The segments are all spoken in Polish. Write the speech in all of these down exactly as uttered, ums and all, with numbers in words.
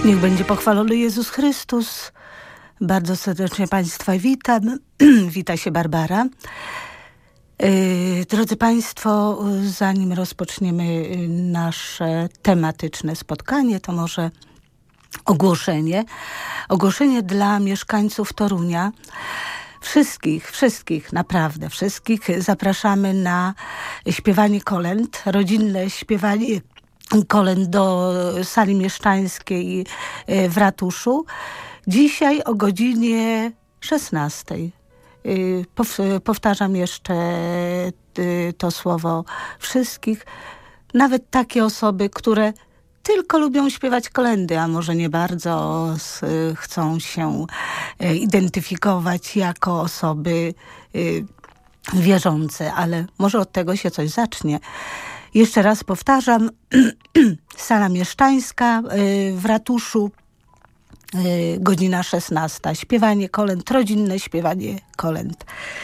Niech będzie pochwalony Jezus Chrystus. Bardzo serdecznie Państwa witam. Wita się Barbara. Yy, drodzy Państwo, zanim rozpoczniemy nasze tematyczne spotkanie, to może ogłoszenie. Ogłoszenie dla mieszkańców Torunia. Wszystkich, wszystkich, naprawdę wszystkich zapraszamy na śpiewanie kolęd, rodzinne śpiewanie kolęd do sali mieszczańskiej w ratuszu. Dzisiaj o godzinie szesnastej. Powtarzam jeszcze to słowo wszystkich. Nawet takie osoby, które tylko lubią śpiewać kolędy, a może nie bardzo chcą się identyfikować jako osoby wierzące, ale może od tego się coś zacznie. Jeszcze raz powtarzam, sala mieszczańska w ratuszu, godzina szesnasta. Śpiewanie kolęd, rodzinne śpiewanie kolęd.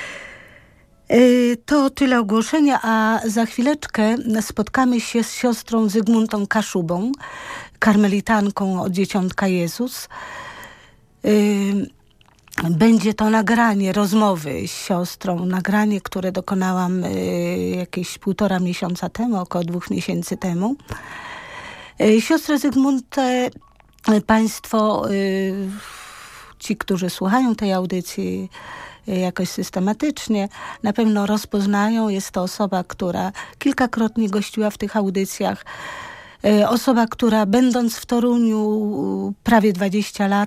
To tyle ogłoszenia, a za chwileczkę spotkamy się z siostrą Zygmuntą Kaszubą, karmelitanką od Dzieciątka Jezus. Będzie to nagranie rozmowy z siostrą, nagranie, które dokonałam jakieś półtora miesiąca temu, około dwóch miesięcy temu. Siostrę Zygmuntę Państwo, ci, którzy słuchają tej audycji jakoś systematycznie, na pewno rozpoznają. Jest to osoba, która kilkakrotnie gościła w tych audycjach. Osoba, która będąc w Toruniu prawie dwadzieścia lat,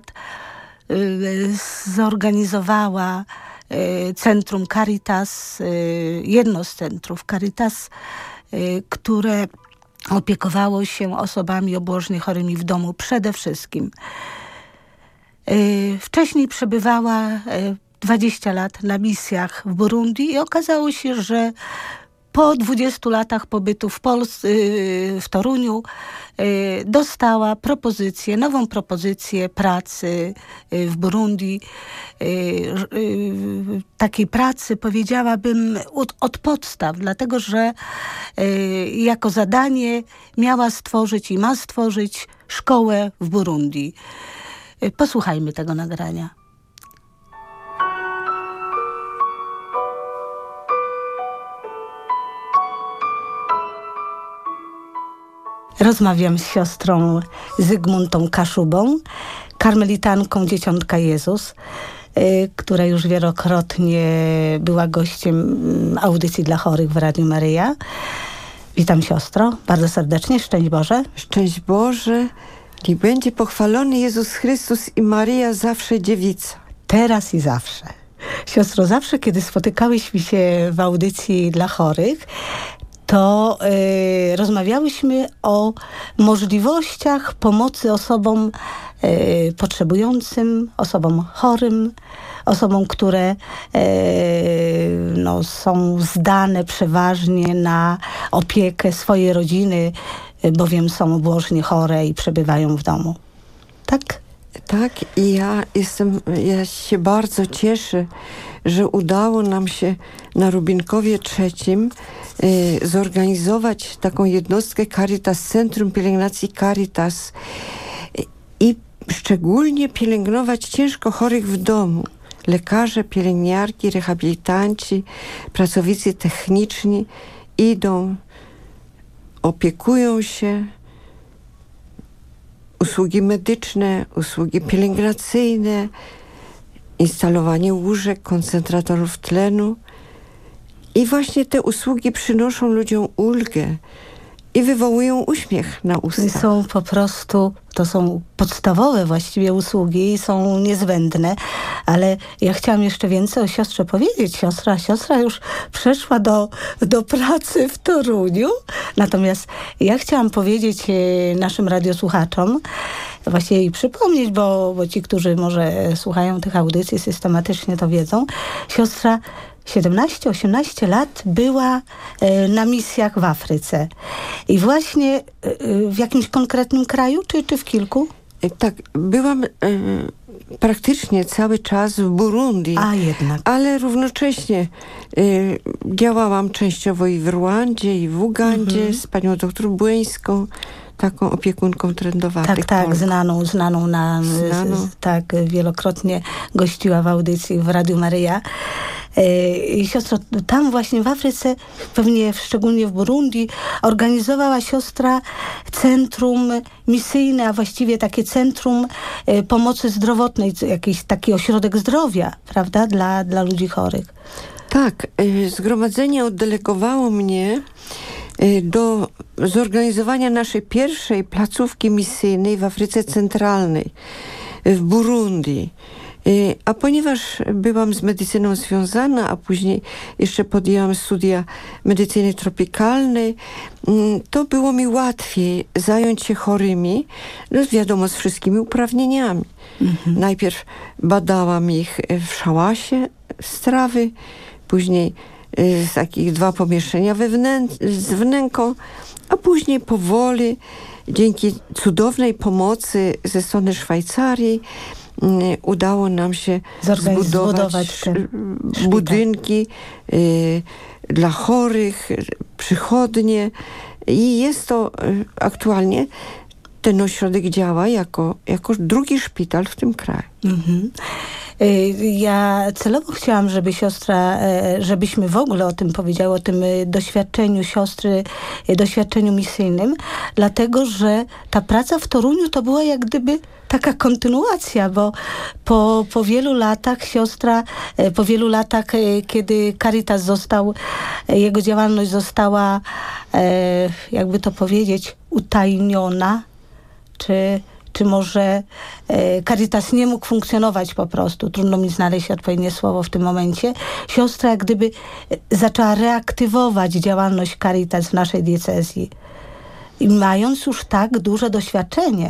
zorganizowała Centrum Caritas, jedno z centrów Caritas, które opiekowało się osobami obożnie chorymi w domu przede wszystkim. Wcześniej przebywała dwadzieścia lat na misjach w Burundi i okazało się, że po dwudziestu latach pobytu w Polsce, w Toruniu, dostała propozycję, nową propozycję pracy w Burundi. Takiej pracy, powiedziałabym, od, od podstaw, dlatego że jako zadanie miała stworzyć i ma stworzyć szkołę w Burundi. Posłuchajmy tego nagrania. Rozmawiam z siostrą Zygmuntą Kaszubą, karmelitanką Dzieciątka Jezus, która już wielokrotnie była gościem audycji dla chorych w Radiu Maryja. Witam siostro, bardzo serdecznie, szczęść Boże. Szczęść Boże, niech będzie pochwalony Jezus Chrystus i Maryja zawsze dziewica. Teraz i zawsze. Siostro, zawsze kiedy spotykałyśmy się w audycji dla chorych, to y, rozmawiałyśmy o możliwościach pomocy osobom y, potrzebującym, osobom chorym, osobom, które y, no, są zdane przeważnie na opiekę swojej rodziny, bowiem są obłożnie chore i przebywają w domu. Tak? Tak, i ja jestem, ja się bardzo cieszę, że udało nam się na Rubinkowie trzecim y, zorganizować taką jednostkę Caritas, Centrum Pielęgnacji Caritas y, i szczególnie pielęgnować ciężko chorych w domu. Lekarze, pielęgniarki, rehabilitanci, pracownicy techniczni idą, opiekują się. Usługi medyczne, usługi pielęgnacyjne, instalowanie łóżek, koncentratorów tlenu. I właśnie te usługi przynoszą ludziom ulgę i wywołują uśmiech na ustach. Są po prostu, to są podstawowe właściwie usługi i są niezbędne, ale ja chciałam jeszcze więcej o siostrze powiedzieć. Siostra, siostra już przeszła do, do pracy w Toruniu, natomiast ja chciałam powiedzieć naszym radiosłuchaczom, właściwie i przypomnieć, bo, bo ci, którzy może słuchają tych audycji systematycznie, to wiedzą. Siostra siedemnaście osiemnaście lat była na misjach w Afryce. I właśnie w jakimś konkretnym kraju, czy, czy w kilku? Tak, byłam y, praktycznie cały czas w Burundi. A jednak. Ale równocześnie y, działałam częściowo i w Rwandzie, i w Ugandzie, mhm. z panią doktor Błyńską. taką opiekunką trędowatek. Tak, tak, Polk. znaną, znaną na... Znaną. Tak, wielokrotnie gościła w audycji w Radiu Maryja. I siostro, tam właśnie w Afryce, pewnie szczególnie w Burundi, organizowała siostra centrum misyjne, a właściwie takie centrum pomocy zdrowotnej, jakiś taki ośrodek zdrowia, prawda, dla, dla ludzi chorych. Tak, zgromadzenie oddelegowało mnie do zorganizowania naszej pierwszej placówki misyjnej w Afryce Centralnej, w Burundi. A ponieważ byłam z medycyną związana, a później jeszcze podjęłam studia medycyny tropikalnej, to było mi łatwiej zająć się chorymi, no wiadomo, z wszystkimi uprawnieniami. Mhm. Najpierw badałam ich w szałasie z trawy, później z takich dwa pomieszczenia wewnę- z wnęką, a później powoli, dzięki cudownej pomocy ze strony Szwajcarii, udało nam się zbudować budynki y, dla chorych, przychodnie i jest to y, aktualnie ten ośrodek działa jako, jako drugi szpital w tym kraju. Mhm. Ja celowo chciałam, żeby siostra, żebyśmy w ogóle o tym powiedziały, o tym doświadczeniu siostry, doświadczeniu misyjnym, dlatego, że ta praca w Toruniu to była jak gdyby taka kontynuacja, bo po, po wielu latach siostra, po wielu latach, kiedy Caritas został, jego działalność została, jakby to powiedzieć, utajniona, czy czy może e, Caritas nie mógł funkcjonować po prostu. Trudno mi znaleźć odpowiednie słowo w tym momencie. Siostra jak gdyby zaczęła reaktywować działalność Caritas w naszej diecezji. I mając już tak duże doświadczenie.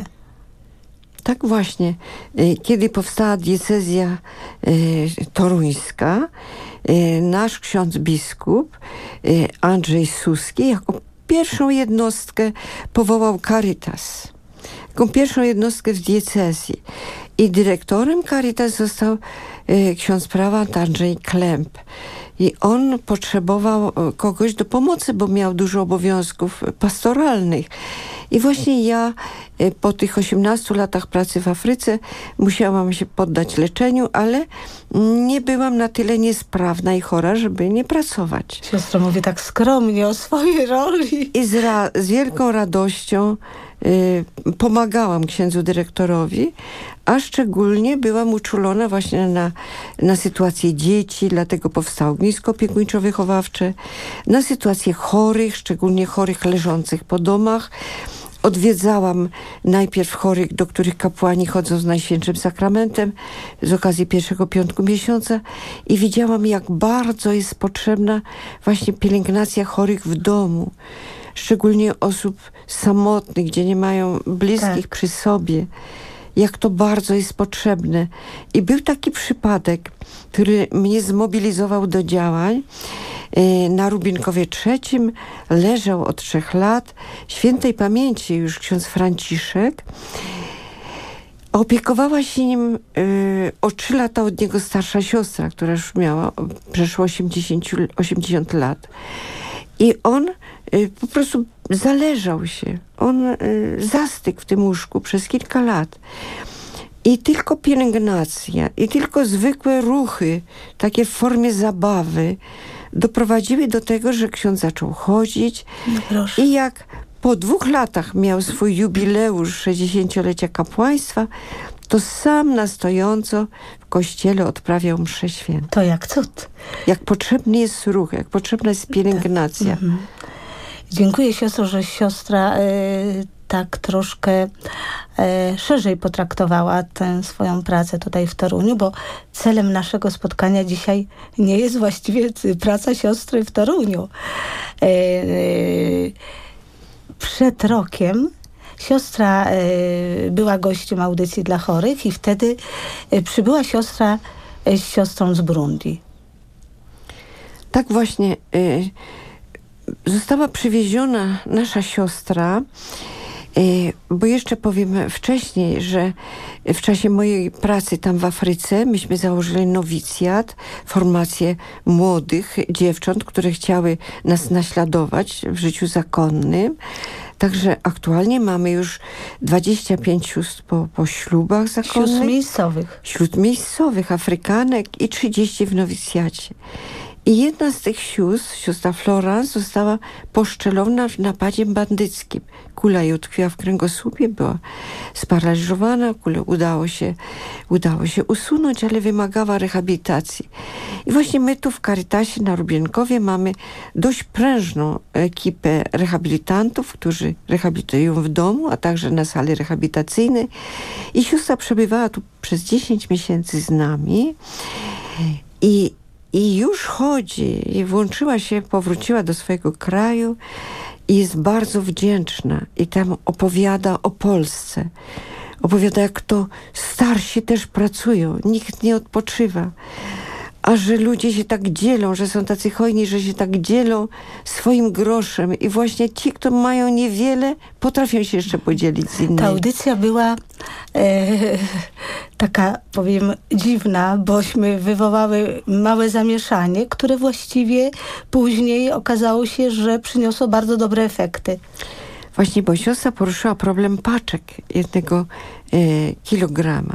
Tak właśnie. Kiedy powstała diecezja y, toruńska, y, nasz ksiądz biskup y, Andrzej Suski jako pierwszą jednostkę powołał Caritas. Taką pierwszą jednostkę w diecezji. I dyrektorem Caritas został y, ksiądz prałat Andrzej Klemp. I on potrzebował kogoś do pomocy, bo miał dużo obowiązków pastoralnych. I właśnie ja y, po tych osiemnastu latach pracy w Afryce musiałam się poddać leczeniu, ale nie byłam na tyle niesprawna i chora, żeby nie pracować. Siostra mówi tak skromnie o swojej roli. I z, ra- z wielką radością y, pomagałam księdzu dyrektorowi, a szczególnie byłam uczulona właśnie na, na sytuację dzieci, dlatego powstało ognisko opiekuńczo-wychowawcze, na sytuację chorych, szczególnie chorych leżących po domach. Odwiedzałam najpierw chorych, do których kapłani chodzą z Najświętszym Sakramentem z okazji pierwszego piątku miesiąca i widziałam, jak bardzo jest potrzebna właśnie pielęgnacja chorych w domu. Szczególnie osób samotnych, gdzie nie mają bliskich tak. przy sobie. Jak to bardzo jest potrzebne. I był taki przypadek, który mnie zmobilizował do działań. Na Rubinkowie trzecim leżał od trzech lat świętej pamięci już ksiądz Franciszek. Opiekowała się nim y, o trzy lata od niego starsza siostra, która już miała przeszło osiemdziesiąt lat. I on y, po prostu zależał się. On y, zastygł w tym łóżku przez kilka lat. I tylko pielęgnacja, i tylko zwykłe ruchy, takie w formie zabawy, doprowadziły do tego, że ksiądz zaczął chodzić. No i jak po dwóch latach miał swój jubileusz sześćdziesięciolecia kapłaństwa, to sam na stojąco w kościele odprawiał mszę świętą. To jak cud. Jak potrzebny jest ruch, jak potrzebna jest pielęgnacja. Tak. Mhm. Dziękuję siostro, że siostra y, tak troszkę y, szerzej potraktowała tę swoją pracę tutaj w Toruniu, bo celem naszego spotkania dzisiaj nie jest właściwie praca siostry w Toruniu. Y, y, przed rokiem siostra y, była gościem audycji dla chorych i wtedy y, przybyła siostra y, z siostrą z Burundi. Tak właśnie. Y, została przywieziona nasza siostra, y, bo jeszcze powiem wcześniej, że w czasie mojej pracy tam w Afryce myśmy założyli nowicjat, formację młodych dziewcząt, które chciały nas naśladować w życiu zakonnym. Także aktualnie mamy już dwadzieścia pięć sióstr po, po ślubach zakonnych. Sióstr miejscowych. Śródmiejscowych, Afrykanek i trzydzieści w nowicjacie. I jedna z tych sióstr, siostra Florence, została poszczelona napadem bandyckim. Kula jej utkwiła w kręgosłupie, była sparaliżowana, kulę udało się, udało się usunąć, ale wymagała rehabilitacji. I właśnie my tu w Caritasie na Rubienkowie mamy dość prężną ekipę rehabilitantów, którzy rehabilitują w domu, a także na sali rehabilitacyjnej. I siostra przebywała tu przez dziesięć miesięcy z nami i I już chodzi, i włączyła się, powróciła do swojego kraju i jest bardzo wdzięczna. I tam opowiada o Polsce. Opowiada, jak to starsi też pracują, nikt nie odpoczywa. A że ludzie się tak dzielą, że są tacy hojni, że się tak dzielą swoim groszem. I właśnie ci, którzy mają niewiele, potrafią się jeszcze podzielić z innymi. Ta audycja była e, taka, powiem, dziwna, bośmy wywołały małe zamieszanie, które właściwie później okazało się, że przyniosło bardzo dobre efekty. Właśnie, bo siostra poruszyła problem paczek jednego e, kilograma.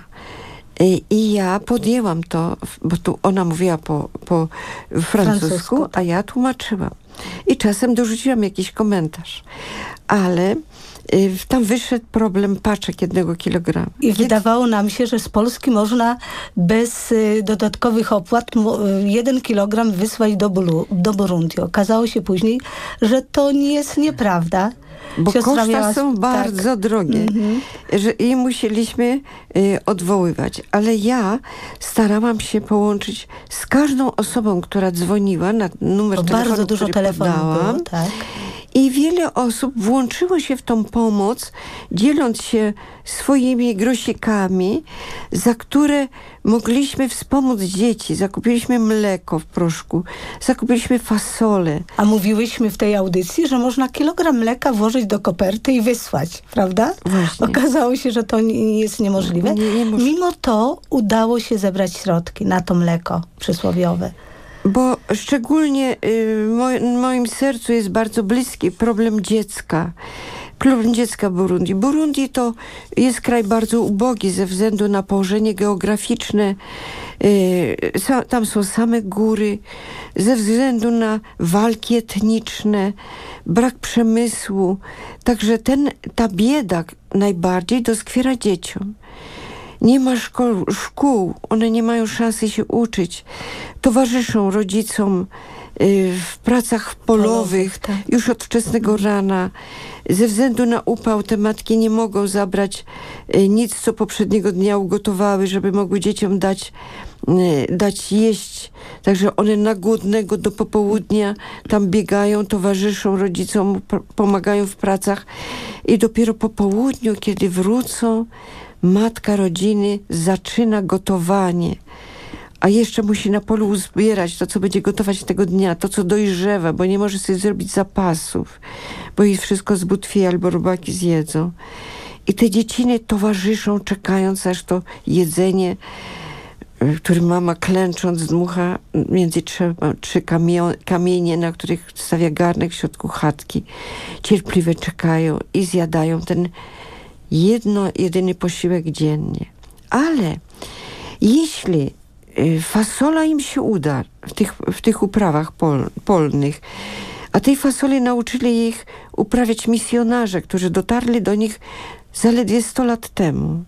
I ja podjęłam to, bo tu ona mówiła po, po francusku, francusku, a ja tłumaczyłam. I czasem dorzuciłam jakiś komentarz. Ale y, tam wyszedł problem paczek jednego kilograma. I Kiedy... wydawało nam się, że z Polski można bez y, dodatkowych opłat y, jeden kilogram wysłać do, Bulu, do Burundi. Okazało się później, że to nie jest nieprawda. Bo Siostra koszta miała... są bardzo tak. drogie mm-hmm. że i musieliśmy y, odwoływać. Ale ja starałam się połączyć z każdą osobą, która dzwoniła na numer Bo telefonu, bardzo dużo telefonów było, tak. I wiele osób włączyło się w tą pomoc, dzieląc się swoimi grosikami, za które mogliśmy wspomóc dzieci. Zakupiliśmy mleko w proszku, zakupiliśmy fasolę. A mówiłyśmy w tej audycji, że można kilogram mleka włożyć do koperty i wysłać, prawda? Właśnie. Okazało się, że to nie jest niemożliwe. Nie, nie moż... Mimo to udało się zebrać środki na to mleko przysłowiowe. Bo szczególnie y, moj, moim sercu jest bardzo bliski problem dziecka. Problem dziecka Burundi. Burundi to jest kraj bardzo ubogi ze względu na położenie geograficzne. Y, sa, tam są same góry. Ze względu na walki etniczne, brak przemysłu. Także ten, ta bieda najbardziej doskwiera dzieciom. Nie ma szkół, szkół, one nie mają szansy się uczyć. Towarzyszą rodzicom y, w pracach polowych, tak. Już od wczesnego rana. Ze względu na upał te matki nie mogą zabrać y, nic, co poprzedniego dnia ugotowały, żeby mogły dzieciom dać, y, dać jeść. Także one na głodnego do popołudnia tam biegają, towarzyszą rodzicom, p- pomagają w pracach i dopiero po południu, kiedy wrócą, matka rodziny zaczyna gotowanie, a jeszcze musi na polu uzbierać to, co będzie gotować tego dnia, to, co dojrzewa, bo nie może sobie zrobić zapasów, bo jej wszystko zbutwieje albo robaki zjedzą. I te dzieciny towarzyszą, czekając, aż to jedzenie, które mama klęcząc dmucha między trzy, trzy kamio, kamienie, na których stawia garnek w środku chatki. Cierpliwie czekają i zjadają ten jedno, jedyny posiłek dziennie. Ale jeśli fasola im się uda w tych, w tych uprawach pol, polnych, a tej fasoli nauczyli ich uprawiać misjonarze, którzy dotarli do nich zaledwie sto lat temu,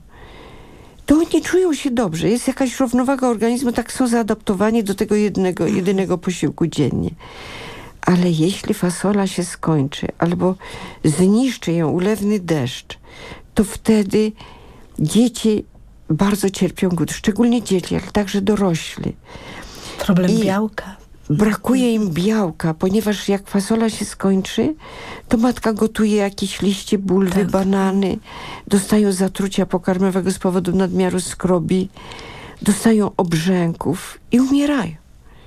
to oni czują się dobrze. Jest jakaś równowaga organizmu, tak są zaadaptowani do tego jednego, jedynego posiłku dziennie. Ale jeśli fasola się skończy albo zniszczy ją ulewny deszcz, to wtedy dzieci bardzo cierpią głód. Szczególnie dzieci, ale także dorośli. Problem I białka. Brakuje im białka, ponieważ jak fasola się skończy, to matka gotuje jakieś liście bulwy, tak. banany, dostają zatrucia pokarmowego z powodu nadmiaru skrobi, dostają obrzęków i umierają.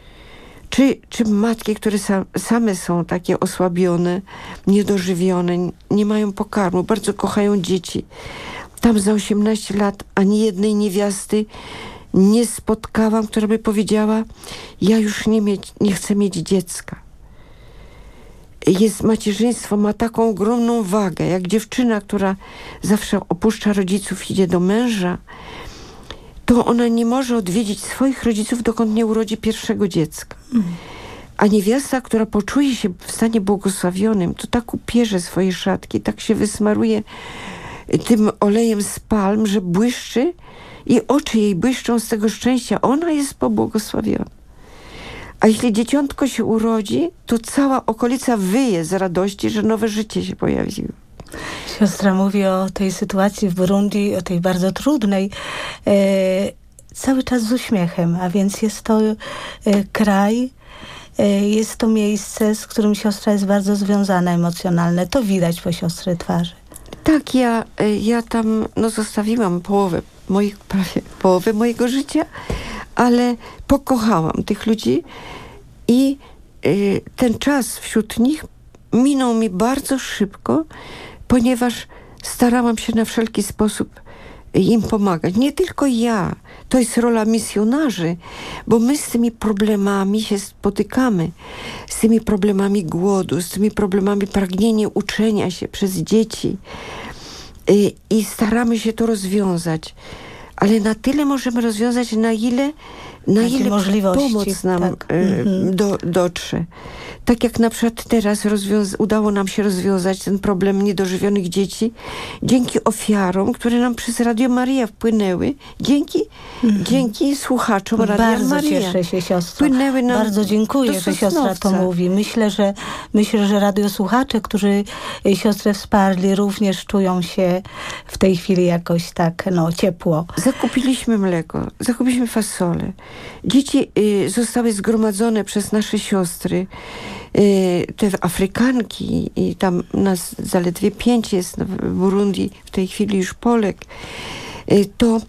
Czy, czy matki, które sa, same są takie osłabione, niedożywione, nie mają pokarmu, bardzo kochają dzieci. Tam za osiemnaście lat ani jednej niewiasty nie spotkałam, która by powiedziała: ja już nie, mieć, nie chcę mieć dziecka. jest macierzyństwo, ma taką ogromną wagę, jak dziewczyna, która zawsze opuszcza rodziców, idzie do męża, to ona nie może odwiedzić swoich rodziców, dokąd nie urodzi pierwszego dziecka. Mm. A niewiasta, która poczuje się w stanie błogosławionym, to tak upierze swoje szatki, tak się wysmaruje tym olejem z palm, że błyszczy i oczy jej błyszczą z tego szczęścia. Ona jest pobłogosławiona. A jeśli dzieciątko się urodzi, to cała okolica wyje z radości, że nowe życie się pojawiło. Siostra mówi o tej sytuacji w Burundi, o tej bardzo trudnej, e, cały czas z uśmiechem, a więc jest to e, kraj, e, jest to miejsce, z którym siostra jest bardzo związana emocjonalnie. To widać po siostry twarzy. Tak, ja, ja tam no, zostawiłam połowę, moich, prawie połowę mojego życia, ale pokochałam tych ludzi i y, ten czas wśród nich minął mi bardzo szybko, ponieważ starałam się na wszelki sposób im pomagać. Nie tylko ja. To jest rola misjonarzy, bo my z tymi problemami się spotykamy. Z tymi problemami głodu, z tymi problemami pragnienia uczenia się przez dzieci. I, i staramy się to rozwiązać. Ale na tyle możemy rozwiązać, na ile, na ile pomoc nam tak. y, do, dotrze. Tak jak na przykład teraz rozwiąza- udało nam się rozwiązać ten problem niedożywionych dzieci dzięki ofiarom, które nam przez Radio Maria wpłynęły. Dzięki, mm. dzięki słuchaczom Radia Bardzo Maria. Bardzo cieszę się, siostro. Wpłynęły nam Bardzo dziękuję, że siostra to mówi. Myślę, że myślę, że radiosłuchacze, którzy siostrę wsparli, również czują się w tej chwili jakoś tak no, ciepło. Zakupiliśmy mleko, zakupiliśmy fasolę. Dzieci y, zostały zgromadzone przez nasze siostry, y, te Afrykanki, i tam nas zaledwie pięć jest w Burundi, w tej chwili już Polek, y, to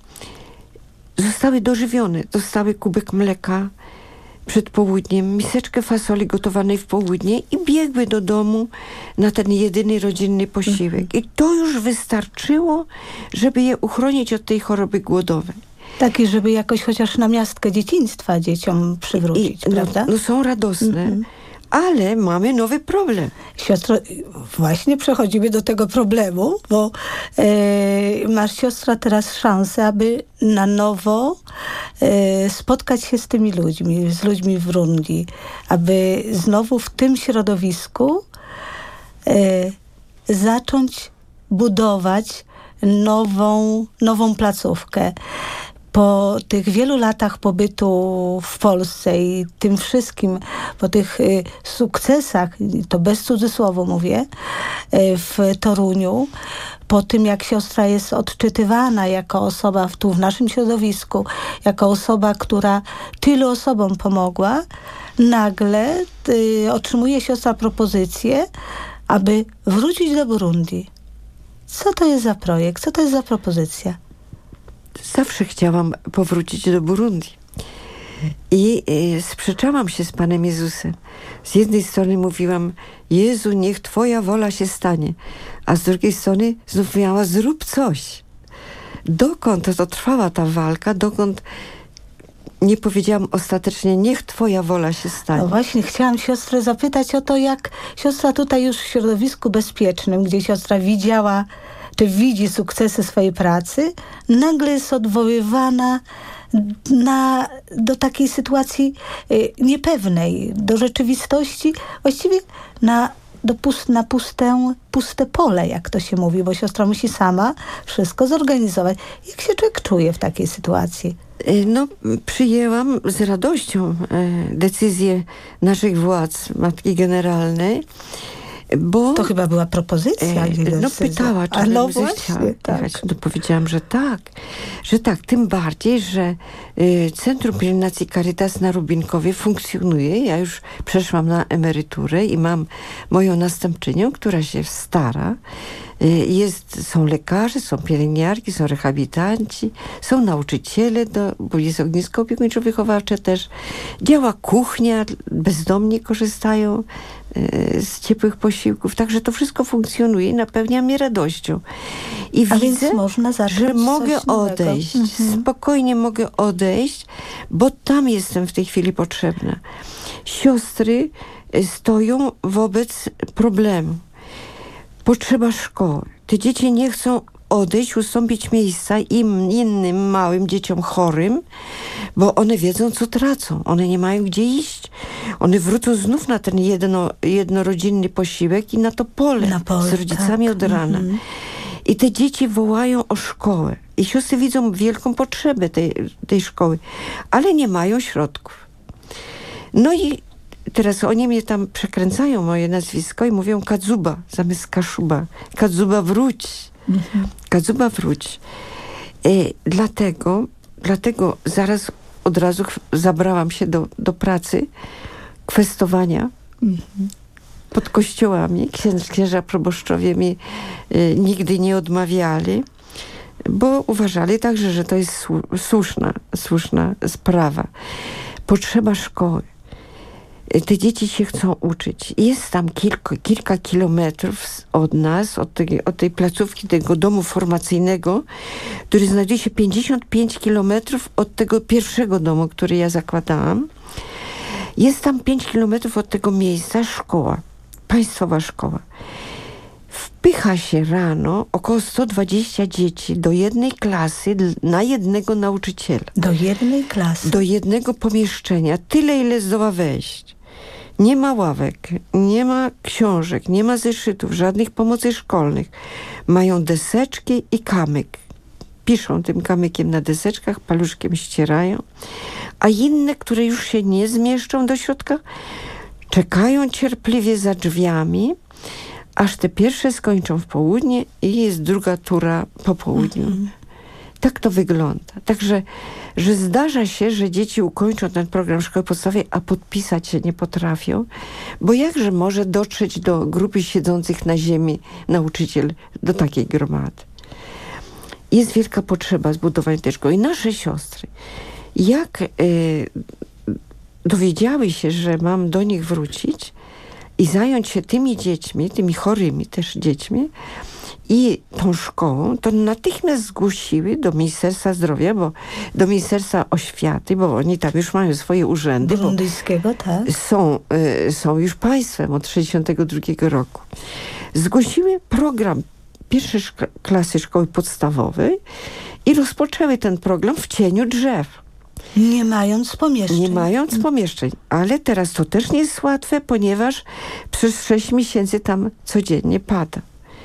zostały dożywione. Dostały kubek mleka przed południem, miseczkę fasoli gotowanej w południe i biegły do domu na ten jedyny rodzinny posiłek. I to już wystarczyło, żeby je uchronić od tej choroby głodowej. Tak, i żeby jakoś chociaż namiastkę dzieciństwa dzieciom przywrócić, I, prawda? No, no są radosne, mm-hmm. ale mamy nowy problem. Siostro, właśnie przechodzimy do tego problemu, bo e, masz, siostra, teraz szansę, aby na nowo e, spotkać się z tymi ludźmi, z ludźmi w Burundi, aby znowu w tym środowisku e, zacząć budować nową, nową placówkę. Po tych wielu latach pobytu w Polsce i tym wszystkim, po tych y, sukcesach, to bez cudzysłowu mówię, y, w Toruniu, po tym jak siostra jest odczytywana jako osoba w, tu w naszym środowisku, jako osoba, która tylu osobom pomogła, nagle y, otrzymuje siostra propozycję, aby wrócić do Burundi. Co to jest za projekt? Co to jest za propozycja? Zawsze chciałam powrócić do Burundi. I y, sprzeczałam się z Panem Jezusem. Z jednej strony mówiłam: Jezu, niech Twoja wola się stanie. A z drugiej strony znów miała: zrób coś. Dokąd to trwała ta walka, dokąd nie powiedziałam ostatecznie: niech Twoja wola się stanie. No właśnie, chciałam siostrę zapytać o to, jak siostra tutaj już w środowisku bezpiecznym, gdzie siostra widziała, czy widzi sukcesy swojej pracy, nagle jest odwoływana na, do takiej sytuacji y, niepewnej, do rzeczywistości, właściwie na, do pust, na puste, puste pole, jak to się mówi, bo siostra musi sama wszystko zorganizować. Jak się człowiek czuje w takiej sytuacji? No, przyjęłam z radością e, decyzję naszych władz, Matki Generalnej, bo... To chyba była propozycja. E, no pytała, czy A no bym właśnie, tak. jechać. No powiedziałam, że tak. Że tak, tym bardziej, że y, Centrum Pielęgnacji Caritas na Rubinkowie funkcjonuje. Ja już przeszłam na emeryturę i mam moją następczynią, która się stara. Y, jest, są lekarze, są pielęgniarki, są rehabilitanci, są nauczyciele, do, bo jest ognisko opiekuńczo-wychowawcze też. Działa kuchnia, bezdomni korzystają z ciepłych posiłków. Także to wszystko funkcjonuje i napełnia mnie radością. I A widzę, więc można że mogę odejść. Mhm. Spokojnie mogę odejść, bo tam jestem w tej chwili potrzebna. Siostry stoją wobec problemu. Potrzeba szkoły. Te dzieci nie chcą odejść, ustąpić miejsca im innym małym dzieciom chorym, bo one wiedzą, co tracą. One nie mają gdzie iść. One wrócą znów na ten jedno, jednorodzinny posiłek i na to pole, na pole z rodzicami tak. od rana. Mm-hmm. I te dzieci wołają o szkołę. I siostry widzą wielką potrzebę tej, tej szkoły, ale nie mają środków. No i teraz oni mnie tam przekręcają, moje nazwisko, i mówią Kadzuba zamiast Kaszuba. Kadzuba wróć. Mm-hmm. Kadzuba wróć. E, dlatego, dlatego zaraz od razu zabrałam się do, do pracy kwestowania mm-hmm. pod kościołami. Księż, księża proboszczowie mi e, nigdy nie odmawiali, bo uważali także, że to jest słuszna, słuszna sprawa. Potrzeba szkoły. Te dzieci się chcą uczyć. Jest tam kilka, kilka kilometrów od nas, od tej, od tej placówki, tego domu formacyjnego, który znajduje się pięćdziesiąt pięć kilometrów od tego pierwszego domu, który ja zakładałam. Jest tam pięć kilometrów od tego miejsca szkoła, państwowa szkoła. Wpycha się rano około sto dwadzieścia dzieci do jednej klasy na jednego nauczyciela. Do jednej klasy? Do jednego pomieszczenia. Tyle, ile zdoła wejść. Nie ma ławek, nie ma książek, nie ma zeszytów, żadnych pomocy szkolnych. Mają deseczki i kamyk. Piszą tym kamykiem na deseczkach, paluszkiem ścierają. A inne, które już się nie zmieszczą do środka, czekają cierpliwie za drzwiami, aż te pierwsze skończą w południe i jest druga tura po południu. Mm-hmm. Tak to wygląda. Także, że zdarza się, że dzieci ukończą ten program szkoły podstawowej, a podpisać się nie potrafią, bo jakże może dotrzeć do grupy siedzących na ziemi nauczyciel do takiej gromady. Jest wielka potrzeba zbudowania tej szkoły. I nasze siostry, jak y, dowiedziały się, że mam do nich wrócić i zająć się tymi dziećmi, tymi chorymi też dziećmi i tą szkołą, to natychmiast zgłosiły do Ministerstwa Zdrowia, bo do Ministerstwa Oświaty, bo oni tam już mają swoje urzędy. Burundyjskiego, tak. Są, y, są już państwem od sześćdziesiątego drugiego roku. Zgłosiły program pierwszej szk- klasy szkoły podstawowej i rozpoczęły ten program w cieniu drzew. Nie mając pomieszczeń. Nie mając pomieszczeń. Ale teraz to też nie jest łatwe, ponieważ przez sześć miesięcy tam codziennie pada.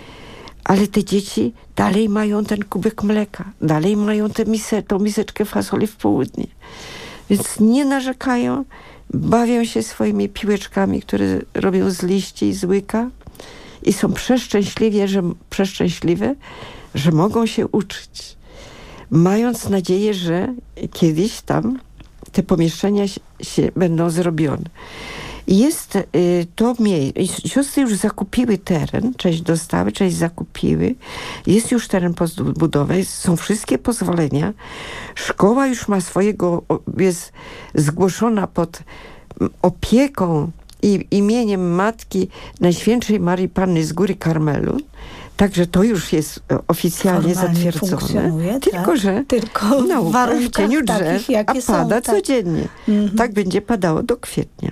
Ale te dzieci dalej mają ten kubek mleka. Dalej mają tę mise, tą miseczkę fasoli w południe. Więc nie narzekają. Bawią się swoimi piłeczkami, które robią z liści i z łyka. I są przeszczęśliwie, że, przeszczęśliwe, że mogą się uczyć. Mając nadzieję, że kiedyś tam te pomieszczenia się, się będą zrobione. Jest y, to miejsce. Siostry już zakupiły teren, część dostały, część zakupiły. Jest już teren pod budowę, są wszystkie pozwolenia. Szkoła już ma swojego, jest zgłoszona pod opieką i imieniem Matki Najświętszej Marii Panny z Góry Karmelu. Także to już jest oficjalnie formalnie zatwierdzone. Tylko, tak? że Tylko nauka w cieniu drzew, takich, a pada są, tak. codziennie. Mhm. Tak będzie padało do kwietnia.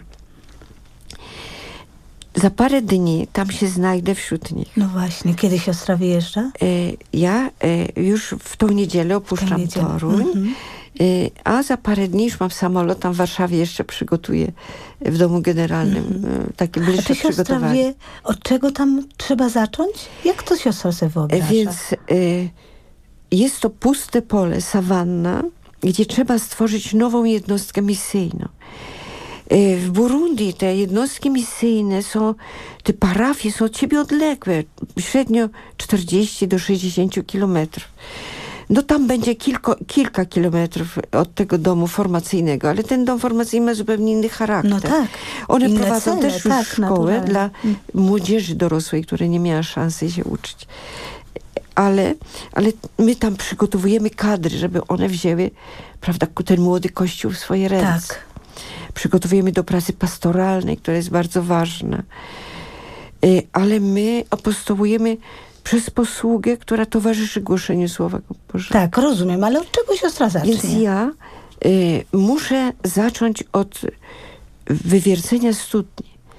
Za parę dni tam się znajdę wśród nich. No właśnie. Kiedy siostra wyjeżdża? Ja już w tą niedzielę opuszczam niedzielę. Toruń. Mhm. A za parę dni już mam samolot, tam w Warszawie jeszcze przygotuję w domu generalnym mm-hmm. takie bliższe przygotowanie. A czy siostra wie, od czego tam trzeba zacząć? Jak to siostra sobie wyobraża? Więc y, jest to puste pole, sawanna, gdzie trzeba stworzyć nową jednostkę misyjną. Y, w Burundi te jednostki misyjne są, te parafie są od siebie odległe, średnio czterdzieści do sześćdziesięciu kilometrów. No tam będzie kilko, kilka kilometrów od tego domu formacyjnego, ale ten dom formacyjny ma zupełnie inny charakter. No tak. One Inne prowadzą cele, też już tak, szkołę naturalnie. dla młodzieży dorosłej, która nie miała szansy się uczyć. Ale, ale my tam przygotowujemy kadry, żeby one wzięły, prawda, ten młody kościół w swoje ręce. Tak. Przygotowujemy do pracy pastoralnej, która jest bardzo ważna. Ale my apostołujemy przez posługę, która towarzyszy głoszeniu Słowa Bożego. Tak, rozumiem, ale od czego siostra zacznie? Więc ja y, muszę zacząć od wywiercenia studni.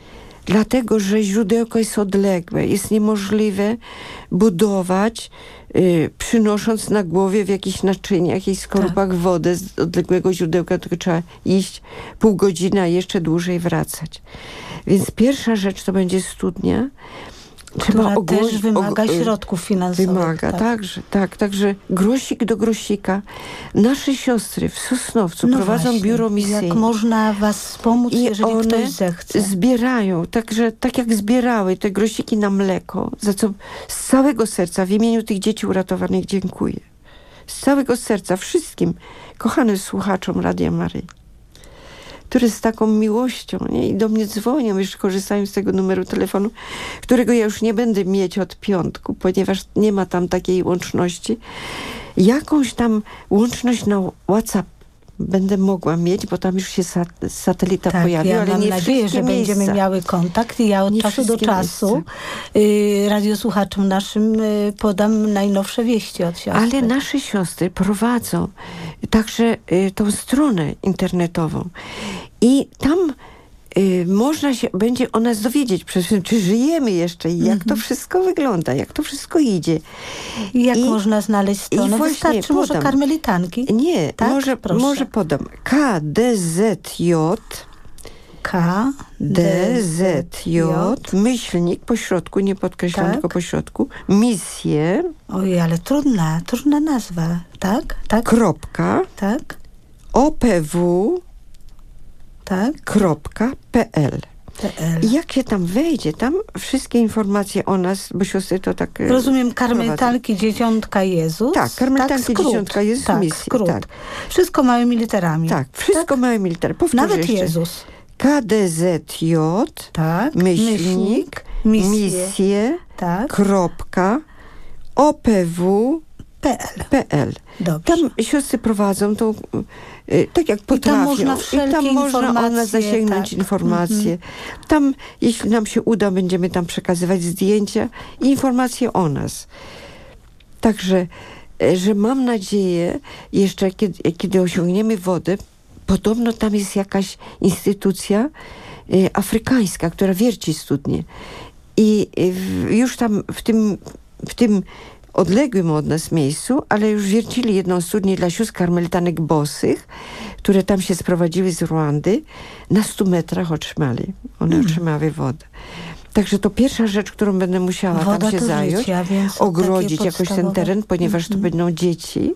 dlatego że źródełko jest odległe. Jest niemożliwe budować, y, przynosząc na głowie w jakichś naczyniach, jakichś skorupach tak. wodę z odległego źródełka, tylko trzeba iść pół godziny, a jeszcze dłużej wracać. Więc pierwsza rzecz to będzie studnia. Która ogłoś, też wymaga og, środków finansowych. Wymaga, tak. także, tak, także grosik do grosika. Nasze siostry w Sosnowcu no prowadzą właśnie, biuro misyjne. Jak można was wspomóc, I jeżeli one ktoś zechce. Zbierają, także tak jak zbierały te grosiki na mleko, za co z całego serca w imieniu tych dzieci uratowanych dziękuję. Z całego serca wszystkim kochanym słuchaczom Radia Maryi, które z taką miłością, nie? I do mnie dzwonią, jeszcze korzystają z tego numeru telefonu, którego ja już nie będę mieć od piątku, ponieważ nie ma tam takiej łączności. Jakąś tam łączność na WhatsApp będę mogła mieć, bo tam już się sat satelita tak, pojawił, ja ale mam nie nadzieję, że miejsca. będziemy miały kontakt i ja od nie czasu do czasu y, radiosłuchaczom naszym y, podam najnowsze wieści od siostry. Ale nasze siostry prowadzą także y, tą stronę internetową i tam y, można się, będzie o nas dowiedzieć, przede wszystkim, czy żyjemy jeszcze i jak mm-hmm. to wszystko wygląda, jak to wszystko idzie. I jak I, można znaleźć stronę? Wystarczy podam. Może karmelitanki? Nie, tak? może, może podam. K D Z J K D Z J myślnik, po środku, nie podkreślam, tak? tylko po środku, misje. Ojej, ale trudna, trudna nazwa, tak? tak? Kropka. Tak. O P W. Tak. Kropka P L. P L. I jak się tam wejdzie, tam wszystkie informacje o nas, bo siostry to tak... Rozumiem, karmelitanki Dzieciątka Jezus. Tak, karmelitanki tak, Dzieciątka Jezus, tak, misje. Skrót. Tak. Wszystko małymi literami. Tak, wszystko tak? małymi literami. Powtórzę Nawet jeszcze. Jezus. K D Z J tak, myślnik, myślnik misje, misje tak. kropka O P W P L. P L. Dobrze. Tam siostry prowadzą tą, y, tak jak potrafią. I tam można wszelkie I tam informacje, można o nas zasięgnąć tak. informacje. Mm-hmm. Tam, jeśli nam się uda, będziemy tam przekazywać zdjęcia i informacje o nas. Także, że mam nadzieję, jeszcze kiedy, kiedy osiągniemy wodę, podobno tam jest jakaś instytucja y, afrykańska, która wierci studnie. I y, już tam w tym, w tym odległym od nas miejscu, ale już wiercili jedną studnię dla sióstr karmelitanek bosych, które tam się sprowadziły z Ruandy. Na stu metrach otrzymali. One mm. otrzymały wodę. Także to pierwsza rzecz, którą będę musiała Woda tam się zająć. Życie, ogrodzić jakoś ten teren, ponieważ mm-hmm. to będą dzieci.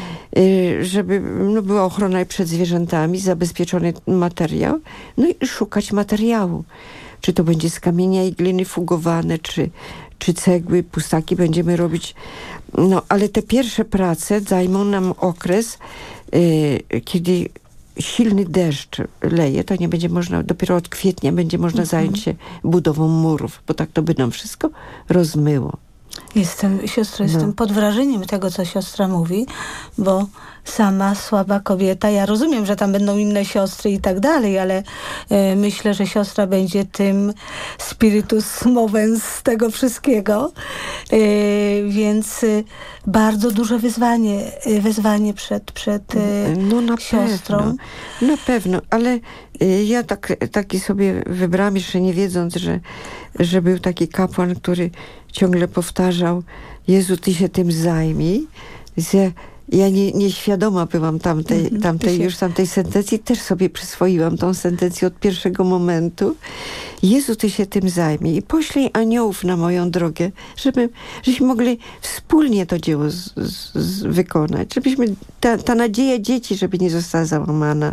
Żeby no, była ochrona przed zwierzętami, zabezpieczony materiał. No i szukać materiału. Czy to będzie z kamienia i gliny fugowane, czy, czy cegły, pustaki będziemy robić. No, ale te pierwsze prace zajmą nam okres, yy, kiedy silny deszcz leje, to nie będzie można, dopiero od kwietnia będzie można mhm. zająć się budową murów, bo tak to by nam wszystko rozmyło. Jestem, siostro, jestem no. pod wrażeniem tego, co siostra mówi, bo sama słaba kobieta, ja rozumiem, że tam będą inne siostry i tak dalej, ale e, myślę, że siostra będzie tym spiritus movens z tego wszystkiego, e, więc e, bardzo duże wyzwanie, e, wyzwanie przed, przed e, no na siostrą. Pewno, na pewno, ale e, ja tak, taki sobie wybrałam, jeszcze nie wiedząc, że, że był taki kapłan, który ciągle powtarzał: Jezu, Ty się tym zajmij. Ja, ja nie, nieświadoma byłam tamtej, mm-hmm. tamtej już tamtej sentencji. Też sobie przyswoiłam tą sentencję od pierwszego momentu. Jezu, Ty się tym zajmij i poślij aniołów na moją drogę, żeby, żebyśmy mogli wspólnie to dzieło z, z, z wykonać. Żebyśmy, ta, ta nadzieja dzieci, żeby nie została załamana.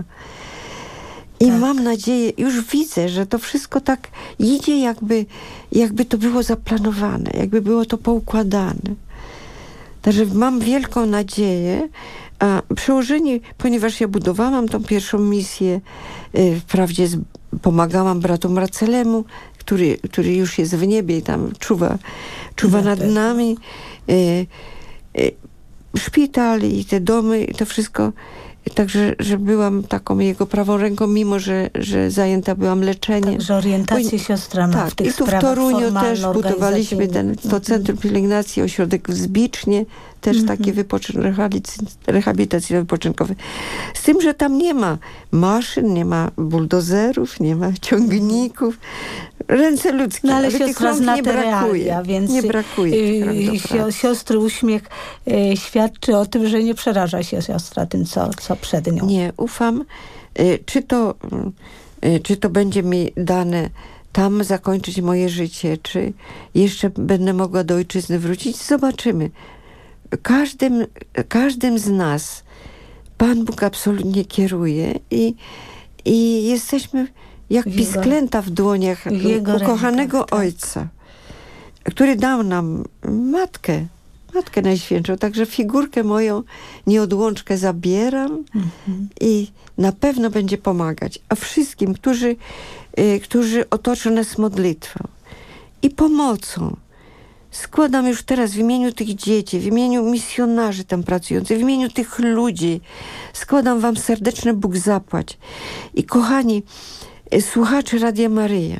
I tak. mam nadzieję, już widzę, że to wszystko tak idzie, jakby, jakby to było zaplanowane, jakby było to poukładane. Także mam wielką nadzieję, a przełożeni, ponieważ ja budowałam tą pierwszą misję, yy, wprawdzie z, pomagałam bratu Marcelemu, który, który już jest w niebie i tam czuwa, czuwa nad nami. Yy, yy, szpital i te domy, i to wszystko. Także, że byłam taką jego prawą ręką, mimo że, że zajęta byłam leczeniem. Także orientację siostra ma tak, w tych i tu w Toruniu też budowaliśmy ten, to Centrum Pielęgnacji, ośrodek w Zbicznie, też mm-hmm. taki wypoczyn- rehabilitacyjno-wypoczynkowy. Z tym, że tam nie ma maszyn, nie ma buldozerów, nie ma ciągników. ręce ludzkie, no, ale, ale tych rąk nie brakuje. Więc nie brakuje yy, siostry uśmiech yy, świadczy o tym, że nie przeraża się siostra tym, co, co przed nią. Nie, ufam. Yy, czy to, yy, czy to będzie mi dane tam zakończyć moje życie, czy jeszcze będę mogła do ojczyzny wrócić? Zobaczymy. Każdym, każdym z nas Pan Bóg absolutnie kieruje i, i jesteśmy jak w pisklęta w dłoniach w ukochanego rękach, tak. Ojca, który dał nam matkę, Matkę Najświętszą. Także figurkę moją nieodłączkę zabieram mhm. i na pewno będzie pomagać. A wszystkim, którzy, y, którzy otoczą nas modlitwą i pomocą, składam już teraz w imieniu tych dzieci, w imieniu misjonarzy tam pracujących, w imieniu tych ludzi, składam wam serdeczne Bóg zapłać. I kochani słuchacze Radia Maryja,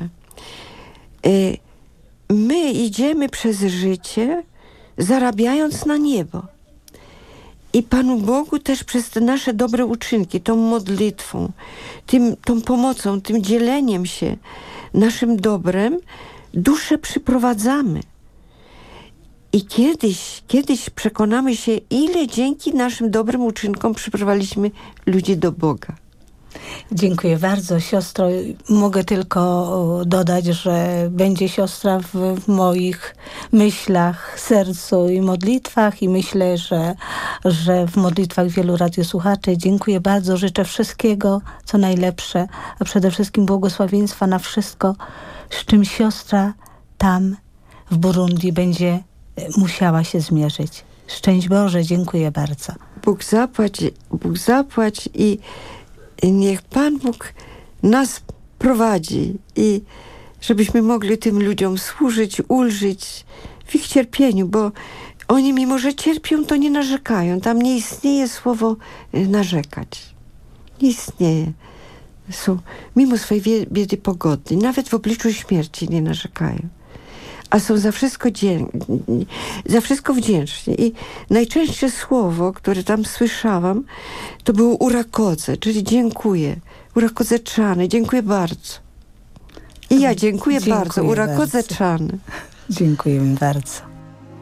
my idziemy przez życie zarabiając na niebo. I Panu Bogu też przez te nasze dobre uczynki, tą modlitwą, tym, tą pomocą, tym dzieleniem się naszym dobrem, duszę przyprowadzamy. I kiedyś, kiedyś przekonamy się, ile dzięki naszym dobrym uczynkom przyprowadziliśmy ludzi do Boga. Dziękuję bardzo, siostro. Mogę tylko dodać, że będzie siostra w, w moich myślach, sercu i modlitwach i myślę, że, że w modlitwach wielu radiosłuchaczy. Dziękuję bardzo, życzę wszystkiego, co najlepsze, a przede wszystkim błogosławieństwa na wszystko, z czym siostra tam w Burundi będzie musiała się zmierzyć. Szczęść Boże, dziękuję bardzo. Bóg zapłać, Bóg zapłać i I niech Pan Bóg nas prowadzi i żebyśmy mogli tym ludziom służyć, ulżyć w ich cierpieniu, bo oni mimo, że cierpią, to nie narzekają. Tam nie istnieje słowo narzekać. Nie istnieje. Są mimo swojej biedy pogodni, nawet w obliczu śmierci nie narzekają. A są za wszystko, dzień, za wszystko wdzięczni. I najczęstsze słowo, które tam słyszałam, to było urakodze, czyli dziękuję. Urakodze czany, dziękuję bardzo. I ja dziękuję, dziękuję bardzo. Urakodze czany. Dziękujemy bardzo.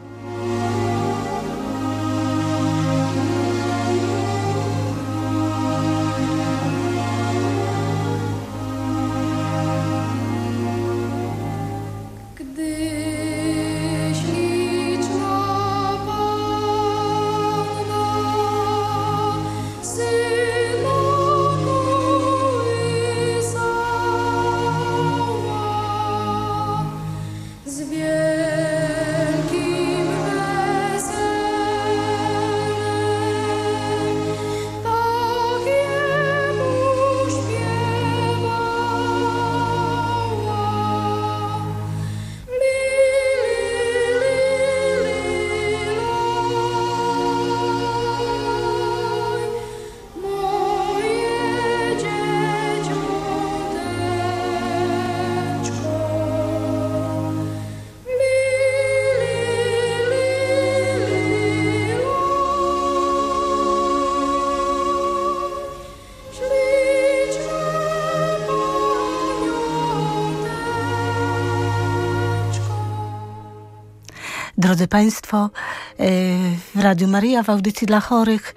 Drodzy Państwo, w Radiu Maryja, w audycji dla chorych,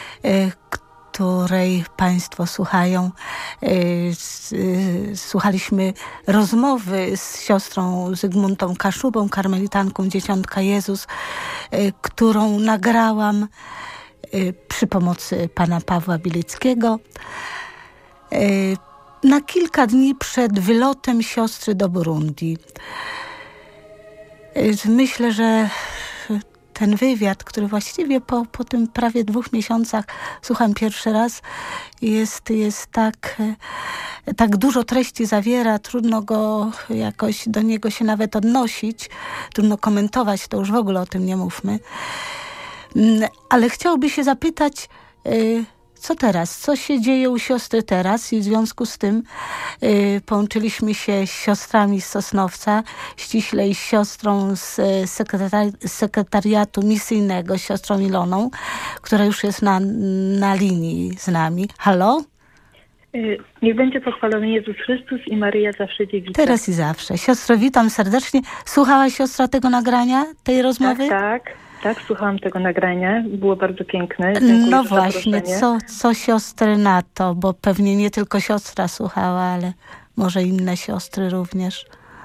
której Państwo słuchają, słuchaliśmy rozmowy z siostrą Zygmuntą Kaszubą, karmelitanką Dzieciątka Jezus, którą nagrałam przy pomocy pana Pawła Bilickiego na kilka dni przed wylotem siostry do Burundi. Myślę, że ten wywiad, który właściwie po, po tym prawie dwóch miesiącach słucham pierwszy raz, jest, jest tak, tak dużo treści zawiera, trudno go jakoś do niego się nawet odnosić, trudno komentować, to już w ogóle o tym nie mówmy. Ale chciałby się zapytać, co teraz? Co się dzieje u siostry teraz? I w związku z tym y, połączyliśmy się z siostrami z Sosnowca, ściślej z siostrą z sekretari- sekretariatu misyjnego, z siostrą Iloną, która już jest na, na linii z nami. Halo? Niech będzie pochwalony Jezus Chrystus i Maryja zawsze dziewica. Teraz i zawsze. Siostro, witam serdecznie. Słuchała siostra tego nagrania, tej rozmowy? Tak, tak. Tak, słuchałam tego nagrania. Było bardzo piękne. Dziękuję no za właśnie, co, co siostry na to? Bo pewnie nie tylko siostra słuchała, ale może inne siostry również.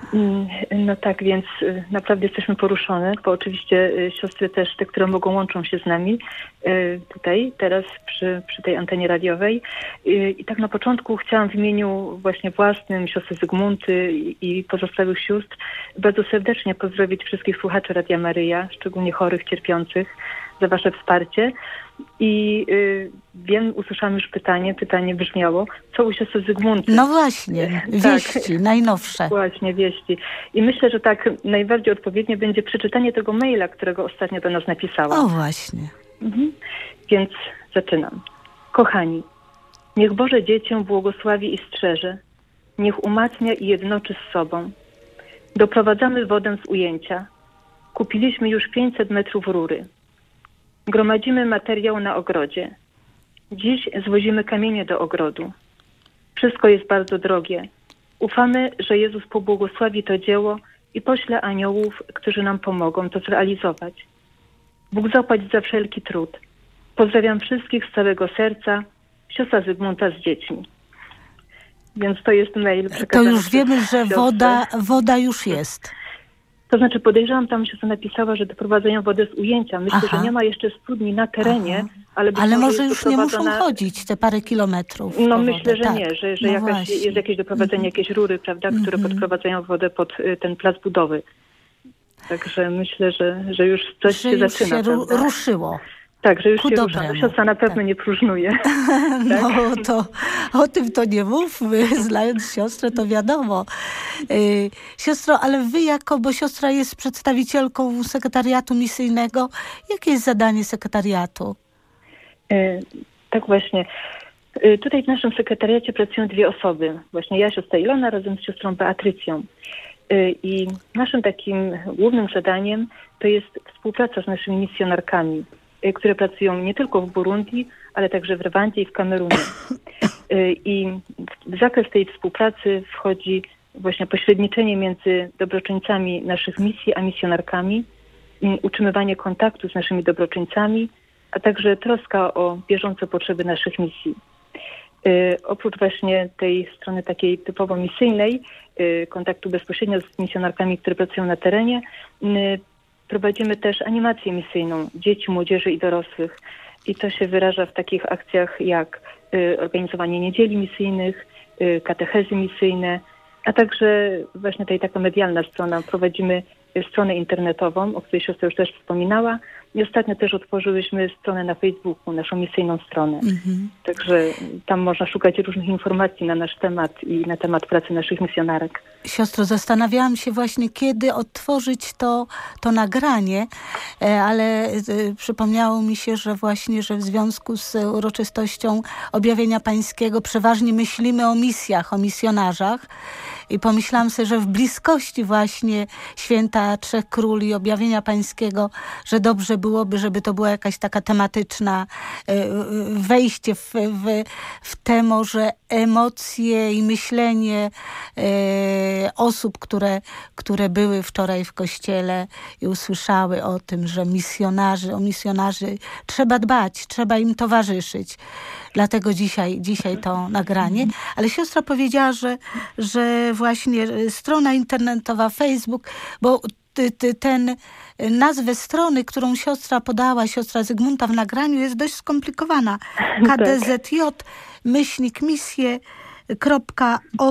No tak, więc naprawdę jesteśmy poruszone, bo oczywiście siostry też, te, które mogą, łączą się z nami tutaj, teraz przy, przy tej antenie radiowej. I tak na początku chciałam w imieniu właśnie własnym, siostry Zygmunty i pozostałych sióstr bardzo serdecznie pozdrowić wszystkich słuchaczy Radia Maryja, szczególnie chorych, cierpiących, za wasze wsparcie. I y, wiem, usłyszałam już pytanie, pytanie brzmiało, co u siostry Zygmunty? No właśnie, wieści, tak, najnowsze. Właśnie, wieści. I myślę, że tak najbardziej odpowiednie będzie przeczytanie tego maila, którego ostatnio do nas napisała. O właśnie. Mhm. Więc zaczynam. Kochani, niech Boże dziecię błogosławi i strzeże, niech umacnia i jednoczy z sobą. Doprowadzamy wodę z ujęcia. Kupiliśmy już pięćset metrów rury. Gromadzimy materiał na ogrodzie. Dziś zwozimy kamienie do ogrodu. Wszystko jest bardzo drogie. Ufamy, że Jezus pobłogosławi to dzieło i pośle aniołów, którzy nam pomogą to zrealizować. Bóg zapłać za wszelki trud. Pozdrawiam wszystkich z całego serca. Siostra Zygmunta z dziećmi. Więc to jest mail przekazany. To już wiemy, że woda, woda już jest. To znaczy podejrzewam, tam się napisała, że doprowadzają wodę z ujęcia. Myślę, Aha. że nie ma jeszcze studni na terenie, Aha. ale, ale może już doprowadzona... nie muszą chodzić te parę kilometrów. No myślę, wodę. że tak. nie, że, że no jakaś, jest jakieś doprowadzenie, mm-hmm. jakieś rury, prawda, które mm-hmm. podprowadzają wodę pod ten plac budowy. Także myślę, że, że już coś że się już zaczyna. Się ru- ruszyło. Tak, że już Ku się dobremu. rusza. Siostra na pewno tak. nie próżnuje. No to o tym to nie mówmy, znając siostrę to wiadomo. Yy, siostro, ale wy jako, bo siostra jest przedstawicielką sekretariatu misyjnego, jakie jest zadanie sekretariatu? Yy, tak właśnie. Yy, tutaj w naszym sekretariacie pracują dwie osoby. Właśnie ja, siostra Ilona, razem z siostrą Beatrycją. Yy, I naszym takim głównym zadaniem to jest współpraca z naszymi misjonarkami, które pracują nie tylko w Burundi, ale także w Rwandzie i w Kamerunie. I w zakres tej współpracy wchodzi właśnie pośredniczenie między dobroczyńcami naszych misji a misjonarkami, utrzymywanie kontaktu z naszymi dobroczyńcami, a także troska o bieżące potrzeby naszych misji. Oprócz właśnie tej strony takiej typowo misyjnej, kontaktu bezpośrednio z misjonarkami, które pracują na terenie, prowadzimy też animację misyjną dzieci, młodzieży i dorosłych. I to się wyraża w takich akcjach jak y, organizowanie niedzieli misyjnych, y, katechezy misyjne, a także właśnie tutaj taka medialna strona. Prowadzimy stronę internetową, o której siostra już też wspominała. I ostatnio też otworzyłyśmy stronę na Facebooku, naszą misyjną stronę. Mm-hmm. Także tam można szukać różnych informacji na nasz temat i na temat pracy naszych misjonarek. Siostro, zastanawiałam się właśnie, kiedy otworzyć to, to nagranie, ale przypomniało mi się, że właśnie, że w związku z uroczystością Objawienia Pańskiego przeważnie myślimy o misjach, o misjonarzach. I pomyślałam sobie, że w bliskości właśnie święta Trzech Króli, Objawienia Pańskiego, że dobrze byłoby, żeby to była jakaś taka tematyczna wejście w, w, w te może emocje i myślenie osób, które, które były wczoraj w kościele i usłyszały o tym, że misjonarzy, o misjonarzy trzeba dbać, trzeba im towarzyszyć. Dlatego dzisiaj, dzisiaj to nagranie. Ale siostra powiedziała, że, że właśnie strona internetowa, Facebook, bo ty, ty, ten nazwę strony, którą siostra podała, siostra Zygmunta w nagraniu, jest dość skomplikowana. K D Z J myślnik misje kropka o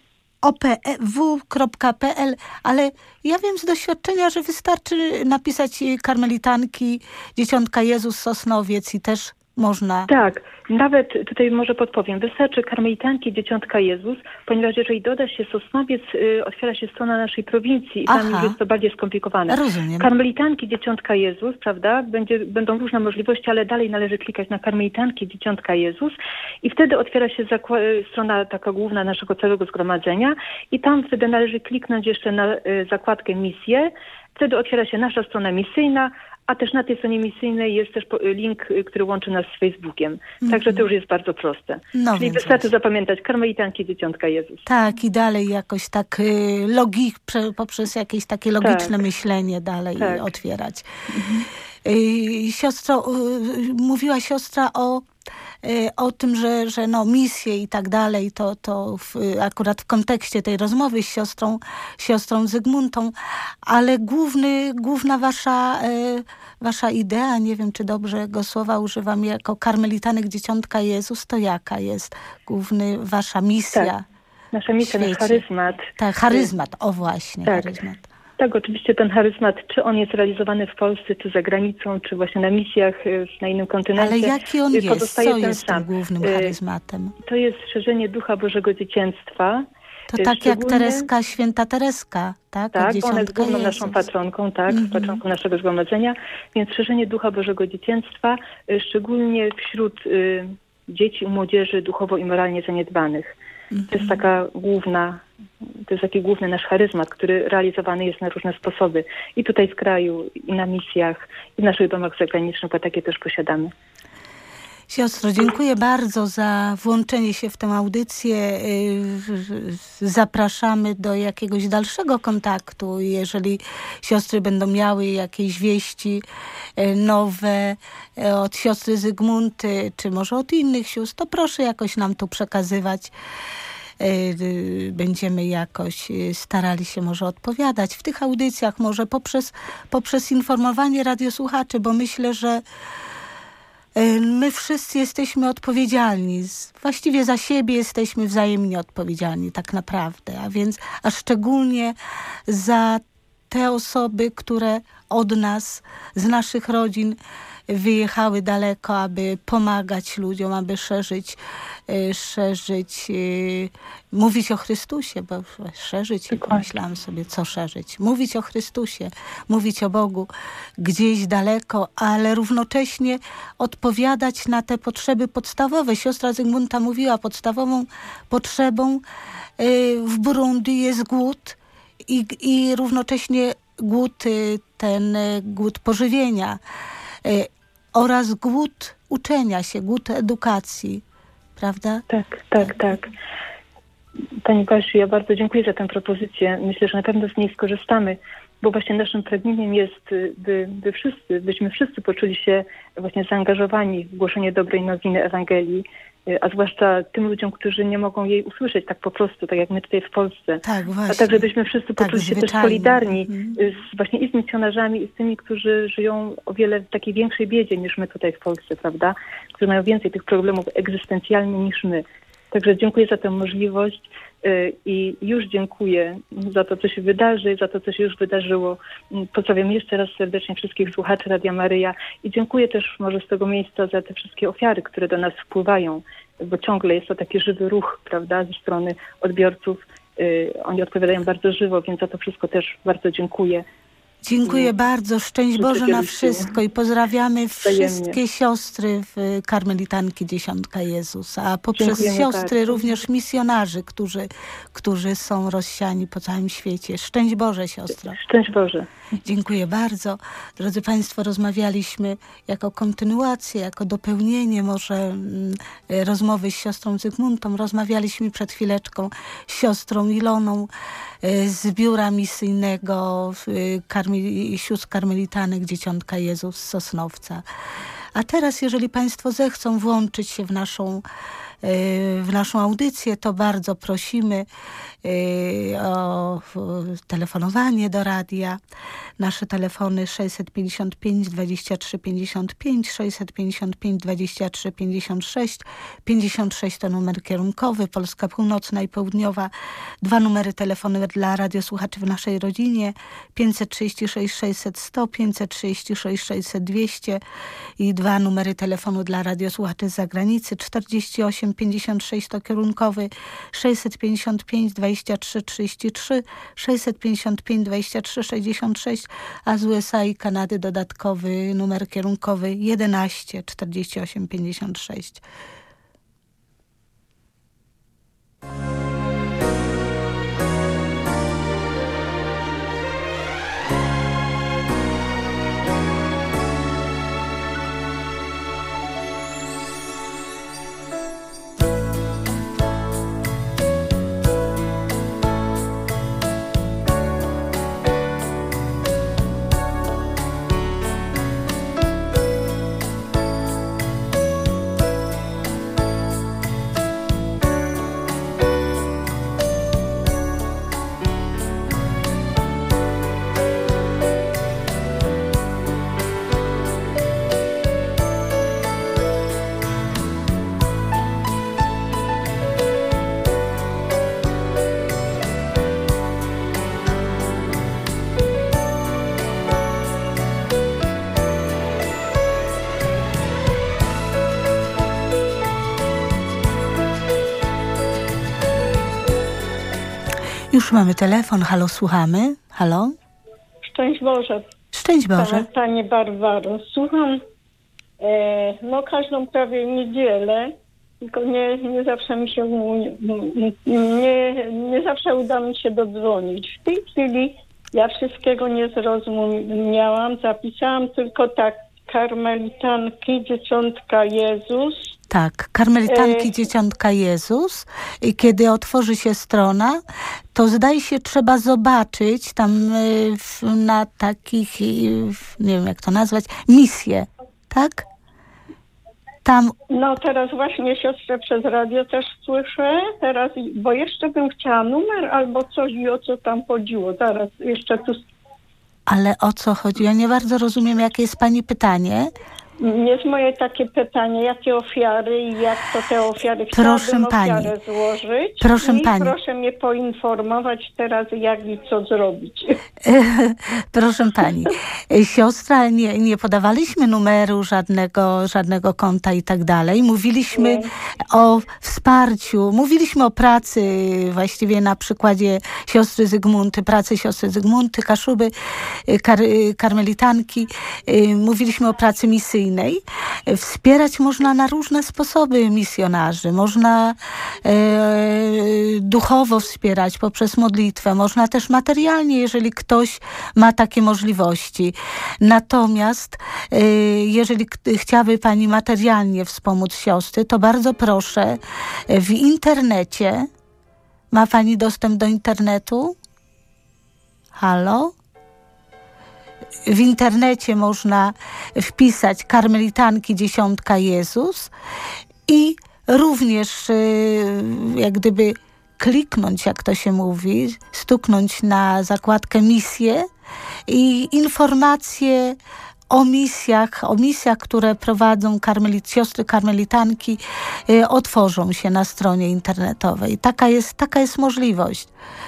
w kropka p l, ale ja wiem z doświadczenia, że wystarczy napisać karmelitanki, Dzieciątka Jezus, Sosnowiec i też można. Tak, nawet tutaj może podpowiem. Wystarczy karmelitanki Dzieciątka Jezus, ponieważ jeżeli doda się Sosnowiec, y, otwiera się strona naszej prowincji i tam Aha. już jest to bardziej skomplikowane. Rozumiem. Karmelitanki Dzieciątka Jezus, prawda, Będzie, będą różne możliwości, ale dalej należy klikać na karmelitanki Dzieciątka Jezus i wtedy otwiera się zakła- strona taka główna naszego całego zgromadzenia i tam wtedy należy kliknąć jeszcze na y, zakładkę misje. Wtedy otwiera się nasza strona misyjna, a też na tej stronie misyjnej jest też link, który łączy nas z Facebookiem. Mm-hmm. Także to już jest bardzo proste. No Czyli wystarczy właśnie zapamiętać Karmelitanki Dzieciątka Jezus. Tak, i dalej jakoś tak y, logik, prze, poprzez jakieś takie logiczne tak. myślenie dalej tak. otwierać. Mm-hmm. Y, siostro, y, mówiła siostra o o tym, że, że no misje i tak dalej, to, to w, akurat w kontekście tej rozmowy z siostrą, siostrą Zygmuntą, ale główny, główna wasza, wasza idea, nie wiem, czy dobrze go słowa używam, jako karmelitanek Dzieciątka Jezus, to jaka jest główny wasza misja? Tak. Nasza misja, nasz charyzmat. Tak, charyzmat, o właśnie, tak. charyzmat. Tak, oczywiście ten charyzmat, czy on jest realizowany w Polsce, czy za granicą, czy właśnie na misjach na innym kontynencie. Ale jaki on jest? Co jest sam. tym głównym charyzmatem? To jest szerzenie ducha Bożego dziecięctwa. To tak jak Tereska, święta Tereska, tak? Tak, ona jest główną Jezus. naszą patronką, tak, mm-hmm. patronką naszego zgromadzenia. Więc szerzenie ducha Bożego dziecięctwa, szczególnie wśród y, dzieci i młodzieży duchowo i moralnie zaniedbanych. Mm-hmm. To jest taka główna, to jest taki główny nasz charyzmat, który realizowany jest na różne sposoby. I tutaj w kraju, i na misjach, i w naszych domach zagranicznych, bo takie też posiadamy. Siostro, dziękuję bardzo za włączenie się w tę audycję. Zapraszamy do jakiegoś dalszego kontaktu. Jeżeli siostry będą miały jakieś wieści nowe od siostry Zygmunty, czy może od innych sióstr, to proszę jakoś nam tu przekazywać. Będziemy jakoś starali się może odpowiadać w tych audycjach, może poprzez, poprzez informowanie radiosłuchaczy, bo myślę, że my wszyscy jesteśmy odpowiedzialni. Właściwie za siebie jesteśmy wzajemnie odpowiedzialni tak naprawdę, a więc a szczególnie za te osoby, które od nas, z naszych rodzin wyjechały daleko, aby pomagać ludziom, aby szerzyć, szerzyć, mówić o Chrystusie, bo szerzyć, myślałam sobie, co szerzyć. Mówić o Chrystusie, mówić o Bogu gdzieś daleko, ale równocześnie odpowiadać na te potrzeby podstawowe. Siostra Zygmunta mówiła, podstawową potrzebą w Burundi jest głód i, i równocześnie głód, ten głód pożywienia oraz głód uczenia się, głód edukacji, prawda? Tak, tak, tak. Pani Kasiu, ja bardzo dziękuję za tę propozycję. Myślę, że na pewno z niej skorzystamy, bo właśnie naszym pragnieniem jest, by, by wszyscy, byśmy wszyscy poczuli się właśnie zaangażowani w głoszenie dobrej nowiny Ewangelii, a zwłaszcza tym ludziom, którzy nie mogą jej usłyszeć tak po prostu, tak jak my tutaj w Polsce. Tak, właśnie. A tak, żebyśmy wszyscy tak, poczuli się zwyczajnie. też solidarni mhm. z, właśnie i z misjonarzami, i z tymi, którzy żyją o wiele w takiej większej biedzie niż my tutaj w Polsce, prawda? Którzy mają więcej tych problemów egzystencjalnych niż my. Także dziękuję za tę możliwość yy, i już dziękuję za to, co się wydarzy, za to, co się już wydarzyło. Pozdrawiam jeszcze raz serdecznie wszystkich słuchaczy Radia Maryja i dziękuję też może z tego miejsca za te wszystkie ofiary, które do nas wpływają, bo ciągle jest to taki żywy ruch, prawda, ze strony odbiorców. Yy, oni odpowiadają bardzo żywo, więc za to wszystko też bardzo dziękuję. Dziękuję bardzo. Szczęść Boże na wszystko i pozdrawiamy wszystkie siostry w Karmelitanki Dzieciątka Jezus, a poprzez Dziękujemy siostry bardzo. Również misjonarzy, którzy, którzy są rozsiani po całym świecie. Szczęść Boże, siostro. Szczęść Boże. Dziękuję bardzo. Drodzy Państwo, rozmawialiśmy jako kontynuację, jako dopełnienie może mm, rozmowy z siostrą Zygmuntą. Rozmawialiśmy przed chwileczką z siostrą Iloną z biura misyjnego karmeli, sióstr karmelitanek Dzieciątka Jezus z Sosnowca. A teraz, jeżeli Państwo zechcą włączyć się w naszą, w naszą audycję, to bardzo prosimy o telefonowanie do radia. Nasze telefony sześćset pięćdziesiąt pięć dwadzieścia trzy pięćdziesiąt pięć, sześćset pięćdziesiąt pięć dwadzieścia trzy pięćdziesiąt sześć, pięćdziesiąt sześć to numer kierunkowy, Polska Północna i Południowa. Dwa numery telefonu dla radiosłuchaczy w naszej rodzinie, pięćset trzydzieści sześć sześćset sto, pięćset trzydzieści sześć sześćset dwieście i dwa numery telefonu dla radiosłuchaczy z zagranicy, czterdzieści osiem pięćdziesiąt sześć to kierunkowy, sześćset pięćdziesiąt pięć dwadzieścia trzy trzydzieści trzy, sześćset pięćdziesiąt pięć dwadzieścia trzy sześćdziesiąt sześć, a z U S A i Kanady dodatkowy numer kierunkowy jedenaście czterdzieści osiem pięćdziesiąt sześć. Już mamy telefon. Halo, słuchamy. Halo? Szczęść Boże. Szczęść Boże. Pani, Pani Barbaro. Słucham e, no każdą prawie niedzielę, tylko nie, nie zawsze mi się nie, nie zawsze uda mi się dodzwonić. W tej chwili ja wszystkiego nie zrozumiałam. Zapisałam tylko tak, karmelitanki, dzieciątka Jezus. Tak, karmelitanki, e... dzieciątka Jezus. I kiedy otworzy się strona, to zdaje się trzeba zobaczyć tam y, w, na takich, y, w, nie wiem jak to nazwać, misje, tak? Tam... No teraz właśnie siostrę przez radio też słyszę, teraz, bo jeszcze bym chciała numer albo coś i o co tam chodziło. Zaraz jeszcze tu... Ale o co chodzi? Ja nie bardzo rozumiem, jakie jest pani pytanie. Jest moje takie pytanie, jakie ofiary i jak to te ofiary proszę chciałabym pani, ofiarę złożyć. Proszę I pani. proszę mnie poinformować teraz, jak i co zrobić. Proszę pani, siostra, nie, nie podawaliśmy numeru żadnego, żadnego konta i tak dalej. Mówiliśmy nie. o wsparciu, mówiliśmy o pracy właściwie na przykładzie siostry Zygmunty, pracy siostry Zygmunty, Kaszuby, kar, karmelitanki. Mówiliśmy o pracy misyjnej. Wspierać można na różne sposoby misjonarzy. Można e, duchowo wspierać poprzez modlitwę. Można też materialnie, jeżeli ktoś ma takie możliwości. Natomiast e, jeżeli k- chciałaby pani materialnie wspomóc siostry, to bardzo proszę w internecie. Ma pani dostęp do internetu? Halo? W internecie można wpisać karmelitanki dziesiątka Jezus i również jak gdyby kliknąć, jak to się mówi, stuknąć na zakładkę misje i informacje o misjach, o misjach, które prowadzą karmelit, siostry karmelitanki, y, otworzą się na stronie internetowej. Taka jest, taka jest możliwość.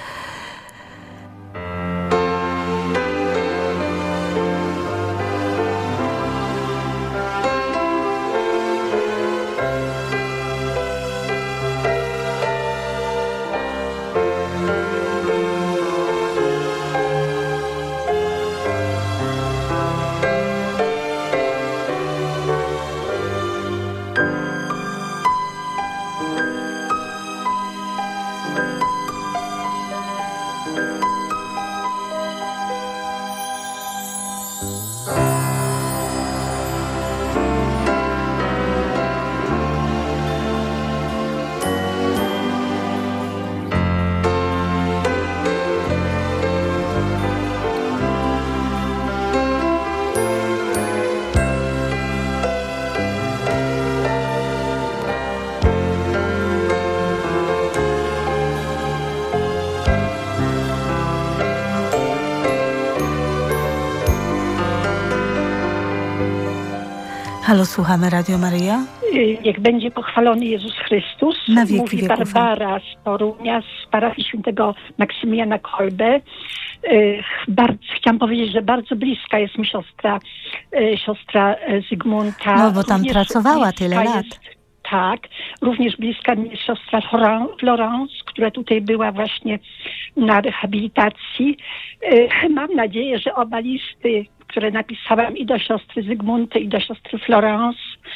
Halo, słuchamy Radio Maryja. Niech będzie pochwalony Jezus Chrystus. Na wieki Mówi wieków. Barbara z Torunia, z parafii świętego Maksymiliana Kolbe. Bardzo, chciałam powiedzieć, że bardzo bliska jest mi siostra, siostra Zygmunta. No bo tam również pracowała tyle lat. Jest, tak. Również bliska mi jest siostra Florence, która tutaj była właśnie na rehabilitacji. Mam nadzieję, że oba listy, które napisałam i do siostry Zygmunty, i do siostry Florence,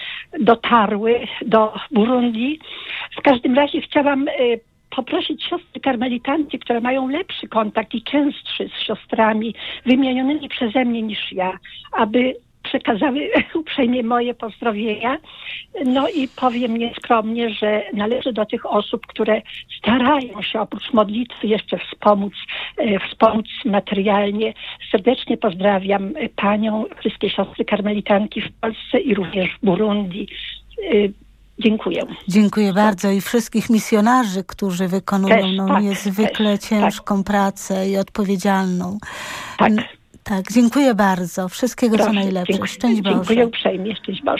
dotarły do Burundi. W każdym razie chciałam y, poprosić siostry karmelitanki, które mają lepszy kontakt i częstszy z siostrami wymienionymi przeze mnie niż ja, aby przekazały uprzejmie moje pozdrowienia. No i powiem nieskromnie, że należy do tych osób, które starają się oprócz modlitwy jeszcze wspomóc, e, wspomóc materialnie. Serdecznie pozdrawiam panią, wszystkie siostry karmelitanki w Polsce i również w Burundi. E, Dziękuję. Dziękuję bardzo i wszystkich misjonarzy, którzy wykonują Też, no, tak, niezwykle też, ciężką tak. pracę i odpowiedzialną. Tak. Tak, dziękuję bardzo. Wszystkiego Proszę, co najlepsze. Dziękuję, Szczęść Boże. Dziękuję uprzejmie. Szczęść Boże.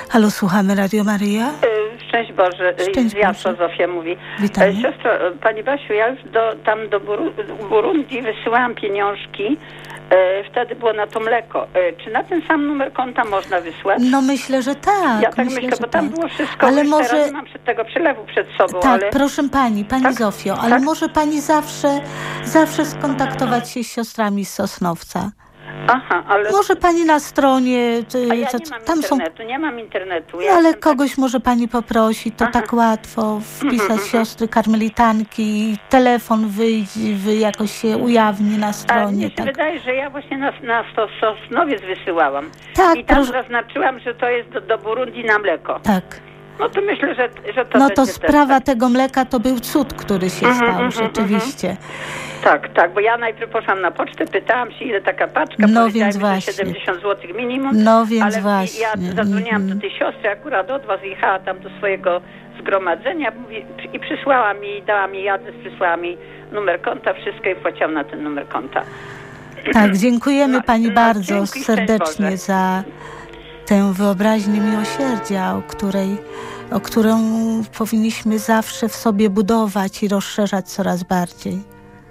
Halo, słuchamy Radio Maryja. Szczęść Boże, Szczęść z Jasła Zofia mówi. Witamy. Siostro, Pani Basiu, ja już do, tam do Buru, Burundi wysyłałam pieniążki. E, wtedy było na to mleko. E, czy na ten sam numer konta można wysłać? No myślę, że tak. Ja tak myślę, myślę bo tam tak. było wszystko. Ale już może... teraz nie mam przed tego przelewu przed sobą. Tak, ale... proszę Pani, Pani Tak? Zofio, ale Tak? może Pani zawsze, zawsze skontaktować się z siostrami z Sosnowca. Aha, ale... Może Pani na stronie... A ja to, nie mam tam internetu, są... nie mam internetu. No, Ja ale jestem kogoś może Pani poprosić, to Aha. tak łatwo wpisać siostry karmelitanki, telefon wyjdzie, wy jakoś się ujawni na A stronie. mnie się Tak, wydaje, że ja właśnie na, na Sos- Sosnowiec wysyłałam. tak, I tam proszę, zaznaczyłam, że to jest do, do Burundi na mleko. tak. No to myślę, że, że to No będzie to też sprawa tak. tego mleka to był cud, który się Mhm, stał, mhm, rzeczywiście. Tak, tak, bo ja najpierw poszłam na pocztę, pytałam się, ile taka paczka, No powiedziała więc mi, właśnie. że siedemdziesiąt złotych minimum, No więc ale właśnie. ja zadzwoniłam Mhm. do tej siostry, akurat od was jechała tam do swojego zgromadzenia mówi, i przysłała mi, dała mi adres, przysłała mi numer konta, wszystko i płaciłam na ten numer konta. Tak, dziękujemy No, Pani no, bardzo dzięki, szczęść serdecznie Boże. za tę wyobraźnię miłosierdzia, o której, o którą powinniśmy zawsze w sobie budować i rozszerzać coraz bardziej.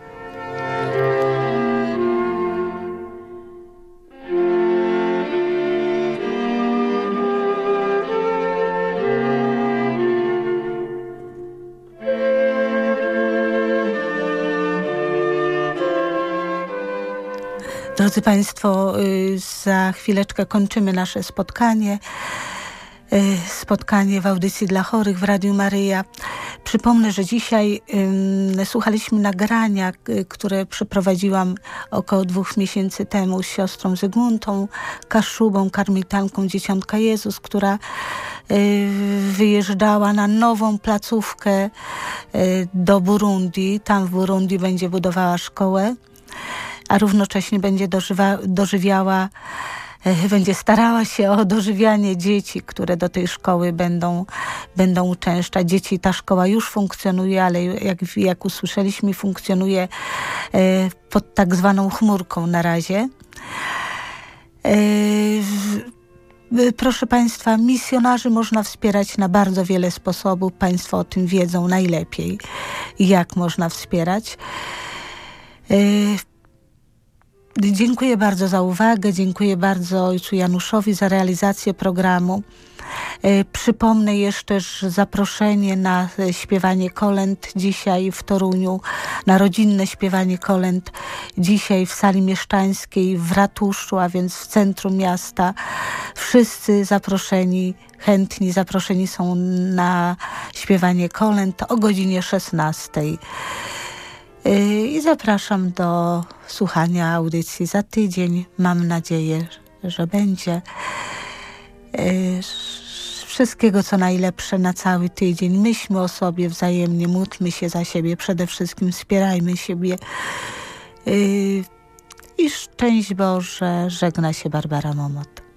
Drodzy Państwo, za chwileczkę kończymy nasze spotkanie. Spotkanie w audycji dla chorych w Radiu Maryja. Przypomnę, że dzisiaj um, słuchaliśmy nagrania, które przeprowadziłam około dwóch miesięcy temu z siostrą Zygmuntą Kaszubą, karmitanką Dzieciątka Jezus, która y, wyjeżdżała na nową placówkę y, do Burundi. Tam w Burundi będzie budowała szkołę, a równocześnie będzie dożywa, dożywiała będzie starała się o dożywianie dzieci, które do tej szkoły będą, będą uczęszczać. Dzieci, ta szkoła już funkcjonuje, ale jak, jak usłyszeliśmy, funkcjonuje pod tak zwaną chmurką na razie. Proszę Państwa, misjonarzy można wspierać na bardzo wiele sposobów. Państwo o tym wiedzą najlepiej, jak można wspierać. Dziękuję bardzo za uwagę, dziękuję bardzo ojcu Januszowi za realizację programu. Przypomnę jeszcze, że zaproszenie na śpiewanie kolęd dzisiaj w Toruniu, na rodzinne śpiewanie kolęd dzisiaj w sali mieszczańskiej w ratuszu, a więc w centrum miasta. Wszyscy zaproszeni, chętni zaproszeni są na śpiewanie kolęd o godzinie szesnastej. I zapraszam do słuchania audycji za tydzień. Mam nadzieję, że będzie. Wszystkiego, co najlepsze na cały tydzień. Myślmy o sobie wzajemnie, módlmy się za siebie, przede wszystkim wspierajmy siebie. I szczęść Boże, żegna się Barbara Momot.